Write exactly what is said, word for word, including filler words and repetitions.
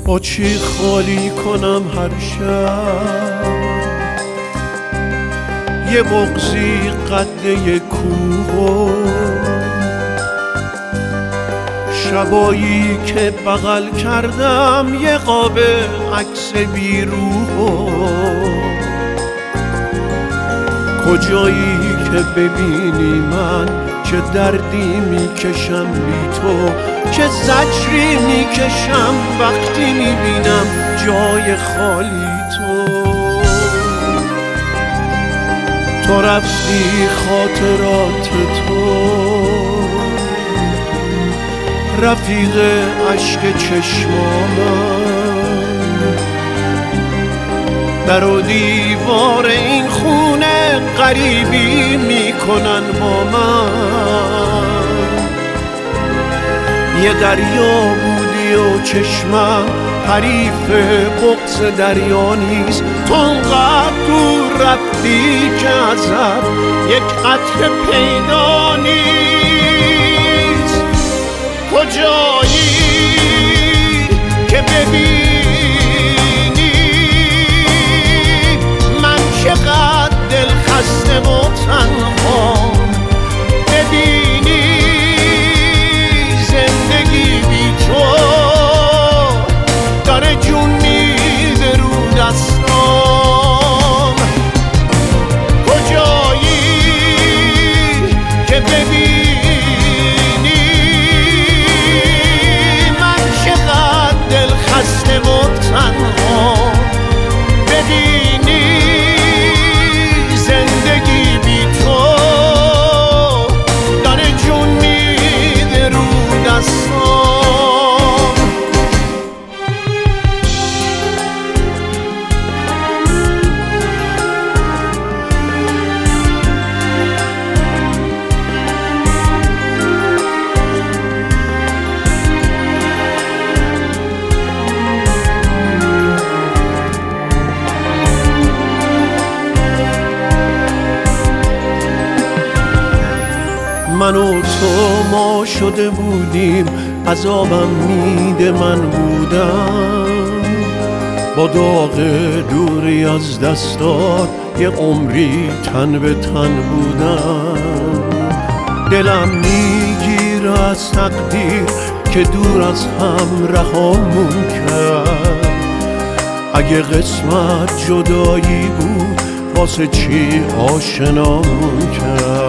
با چی خالی کنم هر شب یه بغضی قد یه کوه، شبایی که بغل کردم یه قاب عکس بیروح. کجایی که ببینی من چه دردی میکشم بی تو، چه زجری میکشم وقتی میبینم جای خالی تو. تو رفتی خاطرات تو رفیق عشق چشمامم، در و دیوار این خونه غریبی میکنن با من. یه دریا بودی و چشمم حریف بغض دریا نیست. تو انقدر دور رفتی که ازت یک قطره پیدا نیست. کجایی که ببینی من چقدر دل خسته و تنها، ببینی زندگی بی تو داره جون میده رو دستام. کجایی که ببینی من چقدر دل خسته و تنها، ببینی زندگی بی تو داره جون میده رو دستام. من و تو ما شده بودیم، عذابم میده من بودم. با داغ دوری از دستات یه عمری تن به تن بودم. دلم میگیره از تقدیر که دور از هم رهامون کرد. اگه قسمت جدایی بود واسه چی آشنامون کرد.